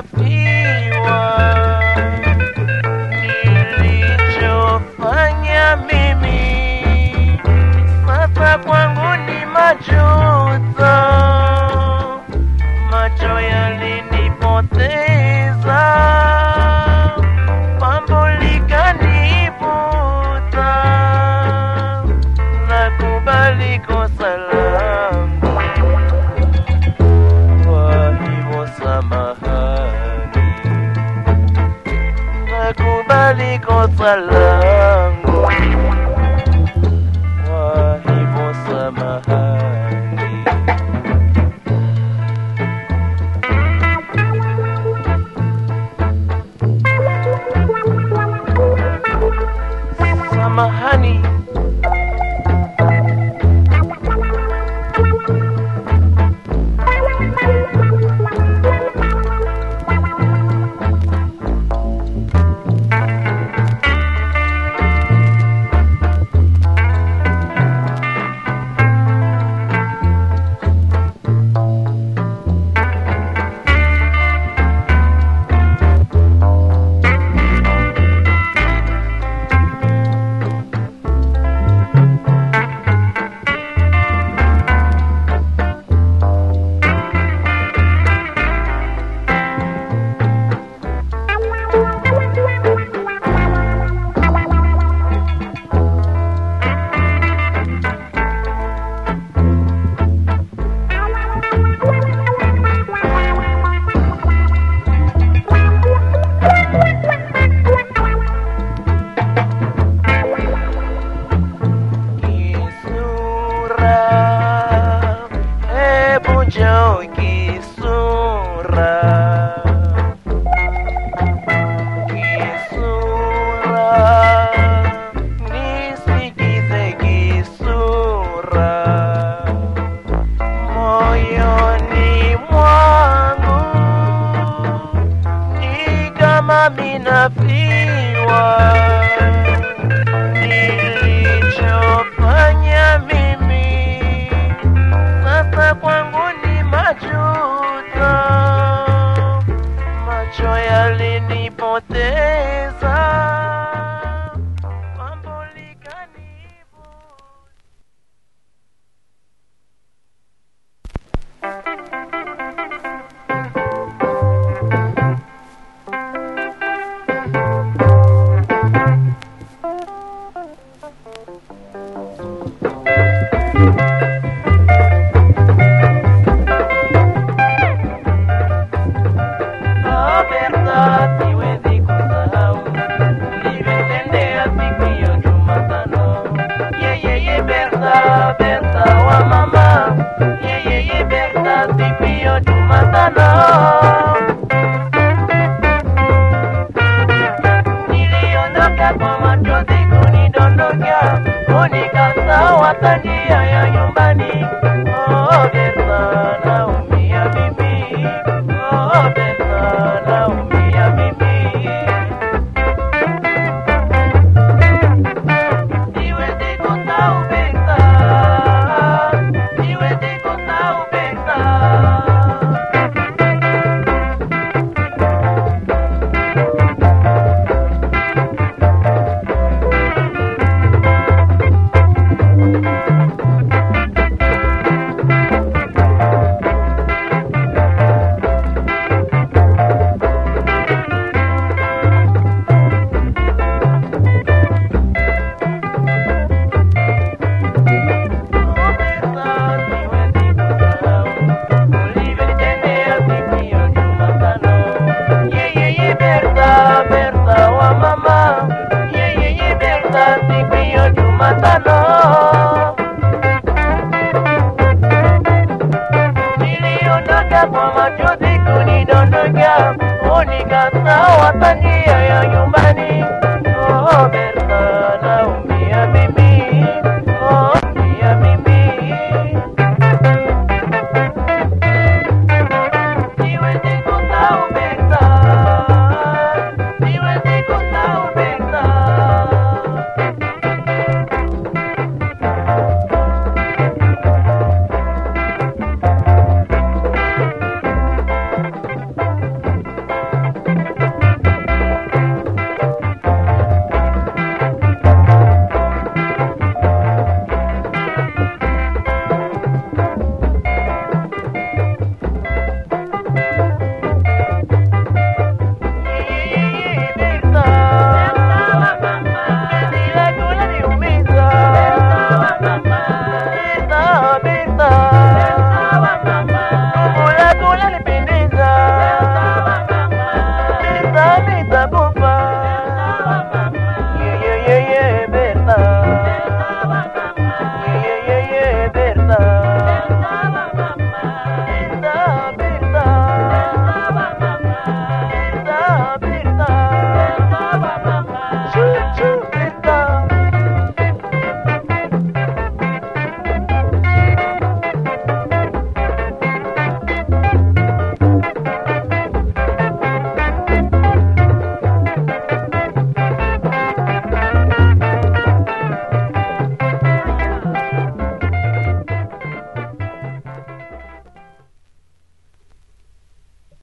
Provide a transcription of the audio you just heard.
fiwa. Nilichofanya mimi sasa kwangu ni majuto. Macho yalinipoteza, pambo likanivuta. Nakubali kosa langu, kwa hivyo samahani. Nakubali kosa langu, kwa hivyo samahani. Samahani. Njoo kisura, kisura, nisikize kisura. Moyoni mwangu ni kama minafiwa. Nilichofanya mimi sasa kwangu ni majuto. Macho yalinipoteza, pambo likanivuta. Siwezi kusahau ulivyotendea siku hiyo Jumatano. Berta wa mama, Berta siku hiyo Jumatano. Niliondoka kwa machozi kunidondokea, unikasahau njia ya nyumbani. Oh Berta, naumia mimi. Oh Berta, naumia mimi. Siwezi kusahau Berta, siwezi kusahau Berta. Berta wa mama, Berta siku hiyo Jumatano. Niliondoka kwa machozi kunidondokea, unikasahau njia ya nyumbani.